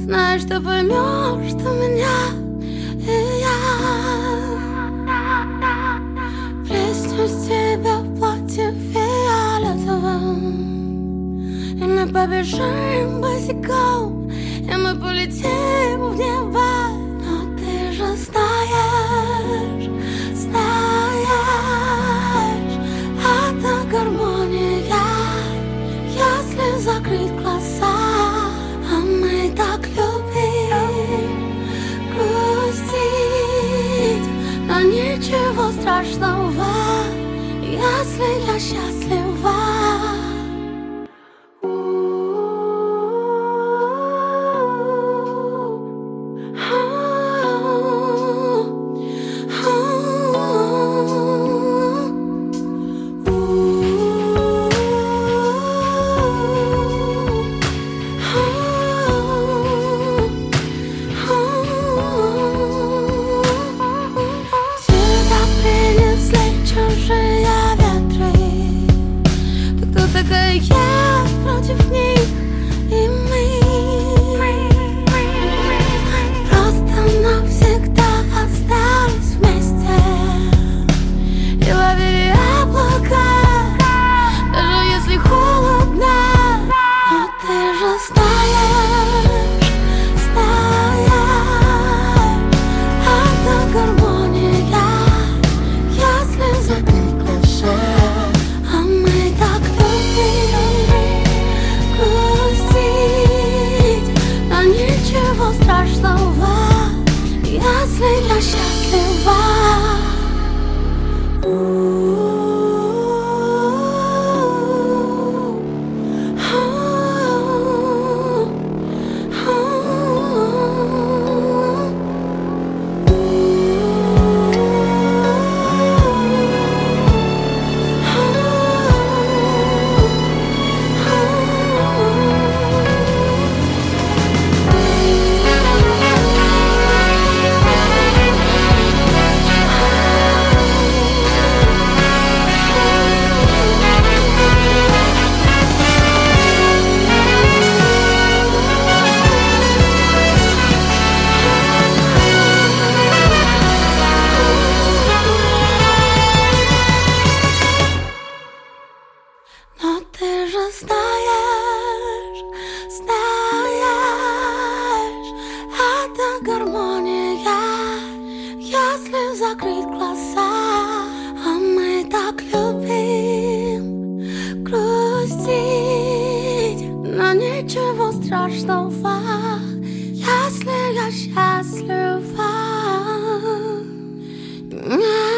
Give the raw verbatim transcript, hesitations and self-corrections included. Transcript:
Знаешь, ты поймешь, что меня и я приснюсь тебе в платье фиолетовом, и мы побежим босиком, и мы полетим в небо. Но ты же знаешь, знаешь, это гармония, если закрыть глаза. А мы так любим грустить, но ничего страшного, если я счастлива. Я против них, и мы просто навсегда остались вместе и ловили облака, даже если холодно. Но ты же знаешь, знаешь, это гармония, если закрыть глаза. Ничего страшного, если я счастлива. Но ты же знаешь, знаешь, это гармония, если закрыть глаза. А мы так любим грустить, но ничего страшного, если я счастлива.